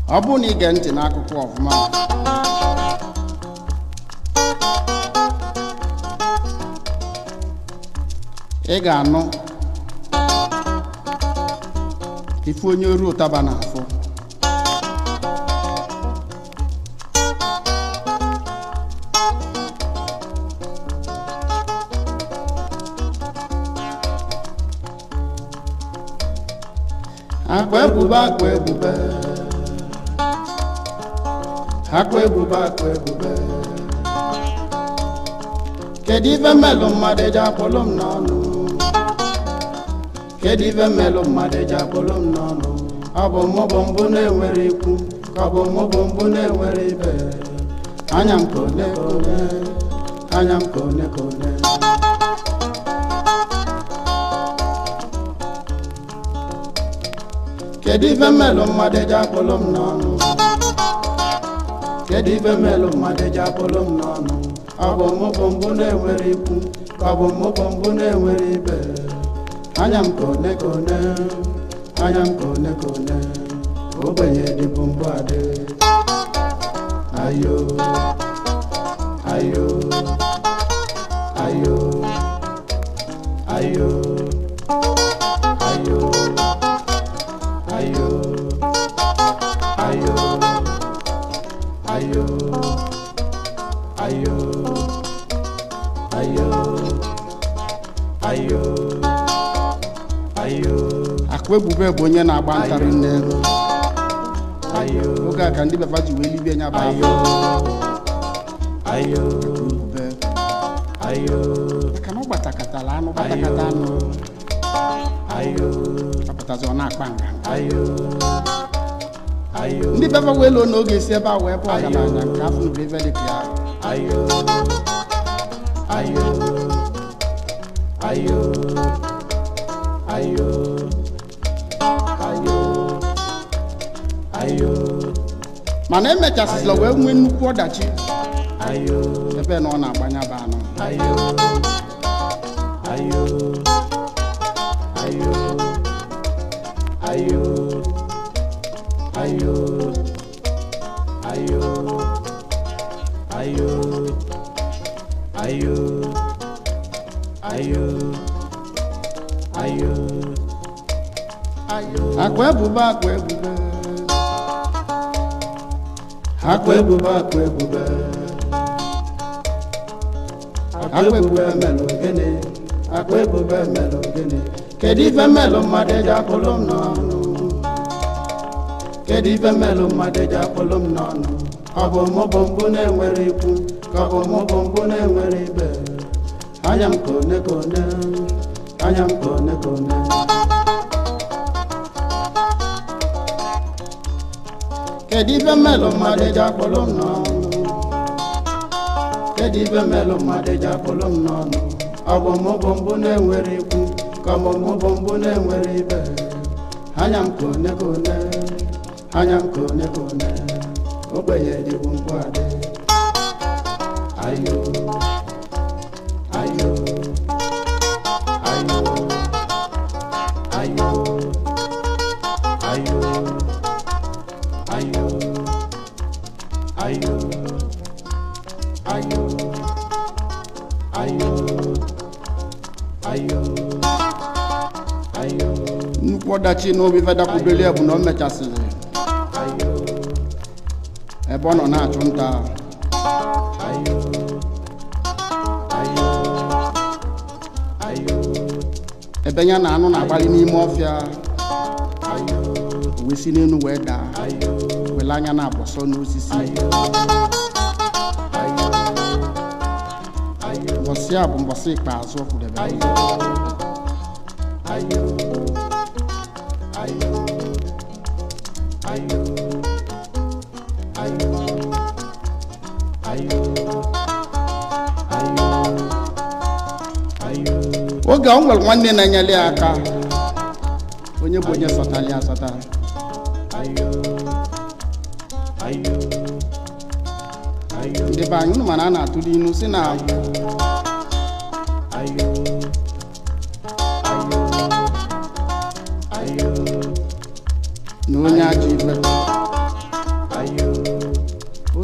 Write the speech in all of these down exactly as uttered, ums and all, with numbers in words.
ọ bụ na ige ntị n'akụkọ ọfụma ị ga-anụ ife onye oru ụtaba n'afọ akwa ebube akwa ebube akwa ebube akwa ebube kedu ife mmelụ mmadụ eji akpọlụ m n'ọnụ kedu ife mmelụ mmadụ eji akpọlụ m n'ọnụ ọ bụ mụ bụ mbụ na-enwere ikwu ka ọ bụ mụ bụ mbụ na-enwere ibe anya m ka one ka one anya m ka one ka one kedu ife mmelụ mmadụ eji akpọlụ m n'ọnụ kedu ife mmelụ mmadụ eji akpọlụ m n'ọnụ ọ bụ mụ bụ mbụ na-enwere ikwu ka ọ bụ mụ bụ mbụ na-enwere ibe anya m ka one ka one anya m ka one ka one ogbenye dịbụ mbụ adị ayo ayo ayo ayo ayo ayo ayo ayo ayo ayo ayo ayo akwa ebube bụ onye na-agba ntarị nne ayo oge a ka ndị befa ji wee libie nya bụ ayo ayo ebube ayo maka na ọ gbatakatala anụ gbatakata anụ ayo apụtazi ọ na-akpa nga ayo ayo ndị befa wee lụọ n'oge si ebe a wee bụ ọgaranya nke afọ n'ụlọ ebe dị ka ya ayo ayo ayo ayo ayo ayo mana emechasịla wee nwee nnukwu ọdachi ayo ebe na ọ na-agbanya bụ anụ ayo ayo ayo ayo ayo ayo ayo ayo ayo ayo ayo akwa ebube akwa ebube akwa ebube akwa ebube akwa ebube melụ gịnị akwa ebube melụ gịnị kedu ife melụ mmadụ eji akpọlụ m n'ọnụ kedu ife melụ mmadụ eji akpọlụ m n'ọnụ ọ bụ mụ bụ mbụ na-enwere ikwu ka ọ bụ mụ bụ mbụ na-enwere ibe anya m ka one ka one anya m ka one ka one kedu ife mmelụ mmadụ eji akpọlụ m n'ọnụ kedu ife mmelụ mmadụ eji akpọlụ m n'ọnụ ọ bụ mụ bụ mbụ na-enwere ikwu ka ọ bụ mụ bụ mbụ na-enwere ibe anya m ka one ka one anya m ka one ka one ogbenye dịbụ mbụ adị ayo ayo ayo ayo ayo ayo ayo ayo ayo ayo ayo nnukwu ọdachi n'obi fedakwubeli bụ na o mechasịrị ayo ebe ọ nọ na-achụ nta ayo ayo ayo ebe ya na anụ na-agbalị n'ime ọfịa ayo wee si n'elu wee daa ayo wele anya na-abọsọ n'osisi ayo ayo ayo mbọsị a bụ mbọsị ikpeazụ ọ kwudebe ayo ayo ayo ayo ayo ayo ayo ayo oge ọ nwere nwanne na-enyere ya aka onye bụ onye sọtara ya asọta ayo ayo ayo ndị be anyị unu mana a na-atụli inu si na ayo ayo ayo ayo na onye ajọ ibe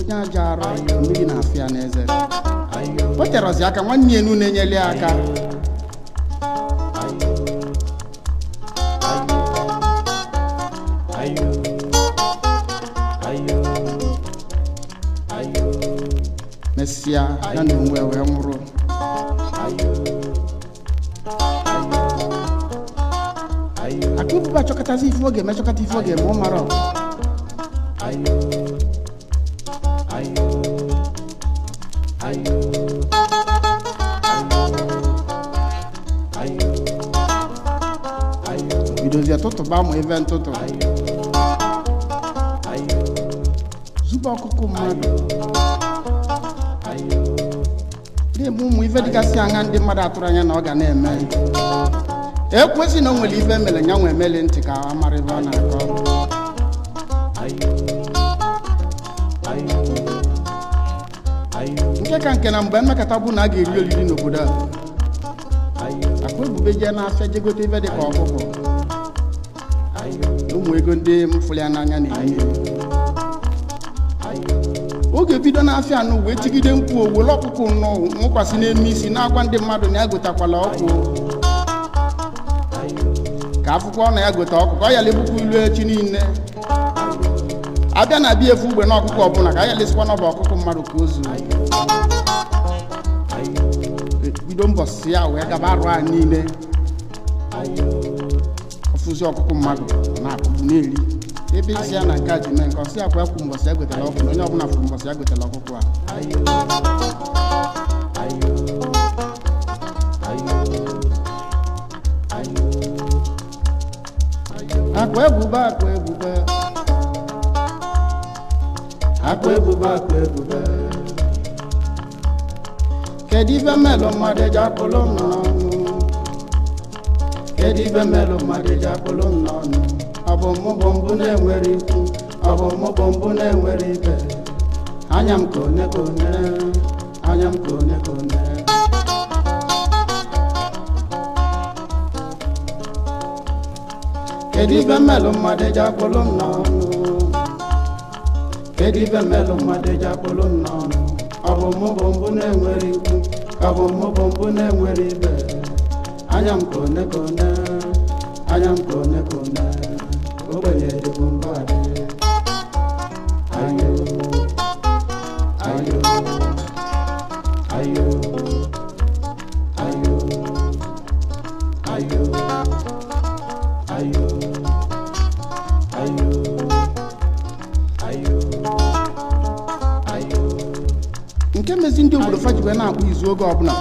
nya jara mmiri na afia n'eze o terozi aka nwanne enu na-enyeli aka mesia ya na onwe wee nwụrụ akụbụba chọkọtazi ife oge mechọkọta ife oge ma ọ mara bidozie tụtụba ma ebe ntụtụ zuba ọkụkụ mmadụ na-eme ụmụ ife dịgasị anya ndị mmadụ atụrụ anya na ọ ga na-eme ekwesị na o nwere ife mere nya nwe emeli ntị ka a mara ebe ọ na-akọ nke ka nke na mgbe mmekọta bụ na a ga-eri olili n'obodo a akwa ebube jee n'afịa jegote ife dịka ọkụkọ ụmụ ego ndị mfụli ya n'anya na-enye oge bido n'afịa anụ wee tigide mkpu owele ọkụkụ nnọọ nwụkwasị n'elu isi na-agwa ndị mmadụ na ya gotakwala ọkụ ka akwụkwọ na ya gote ọkụkọ ọ ya lebukwa ilu echi niile abịa na abịa efu ugbe na ọkụkọ ọbụla ka ya lesikwa n'ọba ọkụkọ mmadụ ka o zuru bido mbọsị ya wee gaba arụ a niile ọfụzi ọkụkọ mmadụ na-akụgbu na-eri ebe isi ya na nke a ji mee nke ọsị akwa ekwu mbọsị ya gotela ọkụ na onye ọbụla fụrụ mbọsị ya gotela ọkụkọ a akwa ebube akwa ebube akwa ebube akwa ebube kedu ife melụ mmadụ eji akpụlụ m n'ọnụ kedu ife melụ mmadụ eji akpụlụ m n'ọnụ ọ bụ mụ bụ mbụ na-enwere ikwu ọ bụ mụ bụ mbụ na-enwere ibe anya m ka one ka one anya m ka one ka one kedu ife melụ mmadụ eji akpụlụ m n'ọnụ kedu ife melụ mmadụ eji akpụlụ m n'ọnụ ọ bụ mụ bụ mbụ na-enwere ikwu ọ bụ mụ bụ mbụ na-enwere ibe anya m ka one ka one anya m ka one ka one ogbenye dịbụ mbụ adị ayo ayo ayo ayo ayo ayo ayo ayo ayo nke mezi ndị obodo fajibe na-akpụ izu oge ọbụla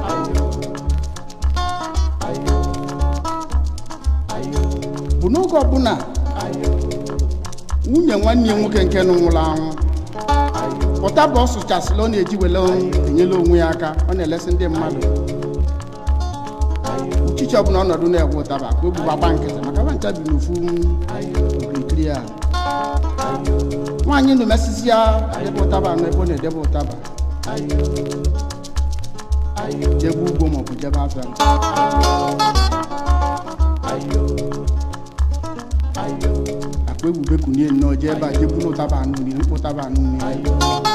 bụ n'oge ọbụla nwunye nwanne nwoke nke nwụrụ anwụ pụta bụ ọ sụchasịla ọ na-eji wele enyela onwe ya aka ọ na-elesi ndị mmadụ uchichi ọbụla ọnọdụ na-egwe ụtaba ka o bụba gba nkịtị maka ba ncha bi n'ofu okirikiri ya nwaanyị na-emesisi ya debe ụtaba n'ebe ọ na-edebe ụtaba jebe ugbo maọbụ jebe afịa akpa ebube kunie nnọọ jee ebe a jee buru ụtaba anụ nri mkpụ ụtaba anụ nri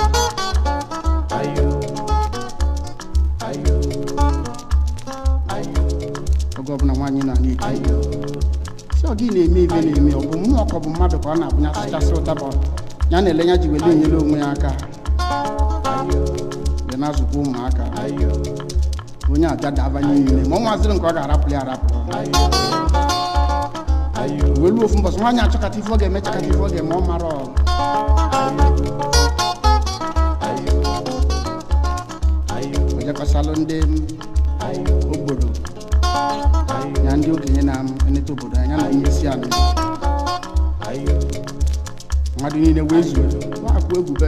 oge ọbụla nwaanyị na na-eti si ọ gị na-eme ibe na-eme ọ bụ mmụọ ka ọ bụ mmadụ ka ọ na-abụnya asụchasị ụtaba ya na-ele ya ji wele enyere onwe ya aka wee na-azụkwa ụmụaka onye abịa dabanye niile ma ọ nwaziri nke ọ ga-arapụ ya arapụ welu ofu mbọsị nwaanyị achọkata ife ọ ga-eme chakata ife ọ ga-eme ọ mara ojekọsalụ ndị obodo ya ndị okenye na-eneta obodo anya na ihe isi anụ mmadụ niile wee zuo akwa ebube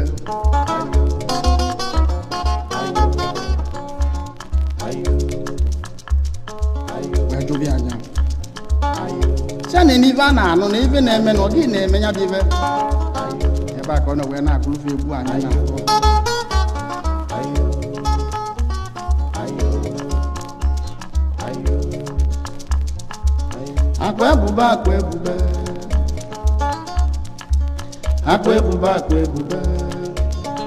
wee jụrụ anya ya na n'ife a na-anụ na ife na-eme na ọ gị na-eme ya bụ ife ebe a ka ọ nọ wee na-akụrụfe egwu anya na-akụ akwa ebube akwa ebube akwa ebube akwa ebube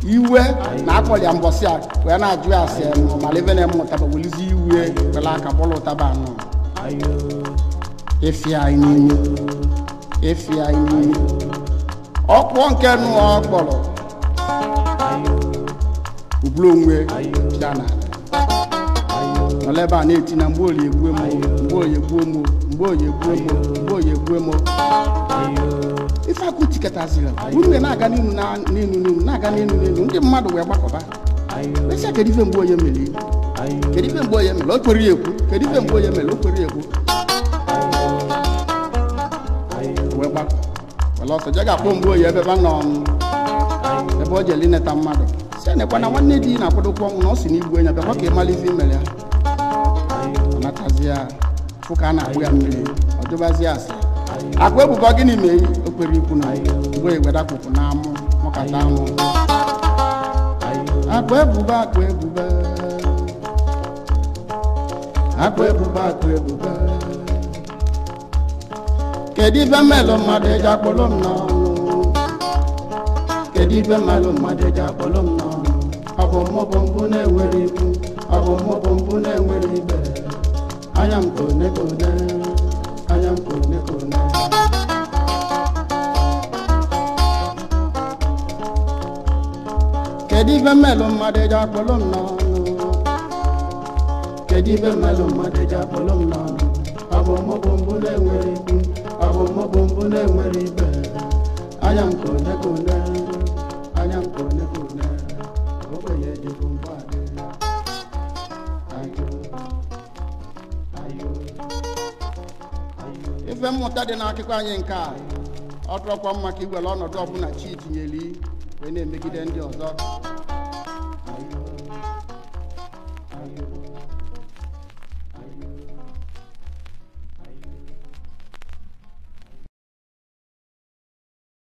iwe na akpọlia mbọsị a wee na-ajụ ya asị ma leve na eme ụtaba welizi iwe wele aka bọla ụtaba anọ efi anyị n'ime efi anyị n'ime ọkpọ nke nụ ọ kpọrọ ubulu onwe ya na nọlebe a na-eti na mgbe oyi egbuo mo mgbe oyi egbuo mo mgbe oyi egbuo mo mgbe oyi egbuo mo ife akụ tiketaziri unu na-aga n'inu na n'inu n'inu na-aga n'inu n'inu ndị mmadụ wee gbakọba esi kedu ife mgbe onye mere kedu ife mgbe onye mere o kwere ya ekwu kedu ife mgbe onye mere o kwere ya ekwu wee gbakọ wele ọsọ je ga-akpọ mgbe oyi ebe ba nọ ebe o jeli neta mmadụ si nekwa na nwanne di na-akwadokwa ọnwụ na ọ si n'igbu enya bịakwa ka ịmala ife imere ya ọnatazi ya fụ ka a na-akpụ ya mmiri ọ jụbazi ya asị akwa ebubo gịnị mee o kwere ikwu na mgbe iwedakwụkwụ na amụ mụkata amụ akwa ebubo akwa ebubo akwa ebubo akwa ebubo kedu ibe mmelụ mmadụ eji akpọrọ m n'ọnụ kedu ibe mmelụ mmadụ eji akpọrọ m n'ọnụ ọ bụ mmụbụ mbụ na-enwere ikwu ọ bụ mmụbụ mbụ na-enwere ibe anya m kone kone anya m kone kone kedu ibe mmelụ mmadụ eji akpọrọ m n'ọnụ kedu ibe mmelụ mmadụ eji akpọrọ m n'ọnụ ọ bụ mmụbụ mbụ na-enwere ikwu ọ bụ mmụbụ mbụ na-enwere ibe anya m kone kone anya m kone kone okenye ejikwu mgbadị ayo ayo ayo ife mmụta dị n'akụkọ anyị nke a ọ dọrọkwa mma ka igwere ọnọdụ ọbụla chi tinyeli wee na-emegide ndị ọzọ